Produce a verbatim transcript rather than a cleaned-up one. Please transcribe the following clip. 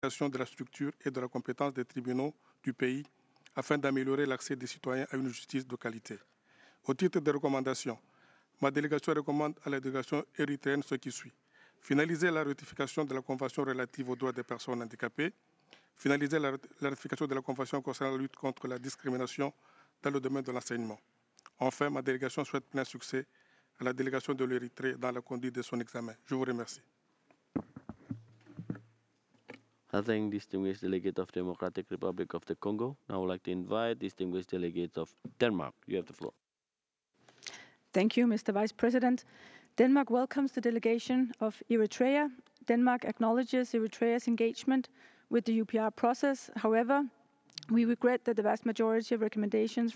de la structure et de la compétence des tribunaux du pays afin d'améliorer l'accès des citoyens à une justice de qualité. Au titre des recommandations, ma délégation recommande à la délégation érythréenne ce qui suit. Finaliser la ratification de la Convention relative aux droits des personnes handicapées, finaliser la, la ratification de la Convention concernant la lutte contre la discrimination dans le domaine de l'enseignement. Enfin, ma délégation souhaite plein succès à la délégation de l'Érythrée dans la conduite de son examen. Je vous remercie. I thank distinguished delegate of Democratic Republic of the Congo. Now I would like to invite distinguished delegates of Denmark. You have the floor. Thank you, Mister Vice President. Denmark welcomes the delegation of Eritrea. Denmark acknowledges Eritrea's engagement with the U P R process. However, we regret that the vast majority of recommendations